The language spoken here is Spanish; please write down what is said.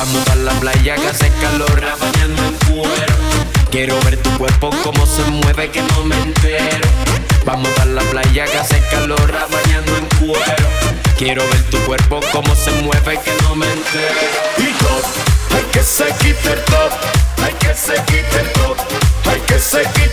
Vamos a la playa que hace calor, bañando en cuero. Quiero ver tu cuerpo como se mueve, que no me entero. Vamos a la playa que hace calor, bañando en cuero. Quiero ver tu cuerpo como se mueve, que no me entero. Y top, hay que se quite el top, hay que se quite el top, hay que se quite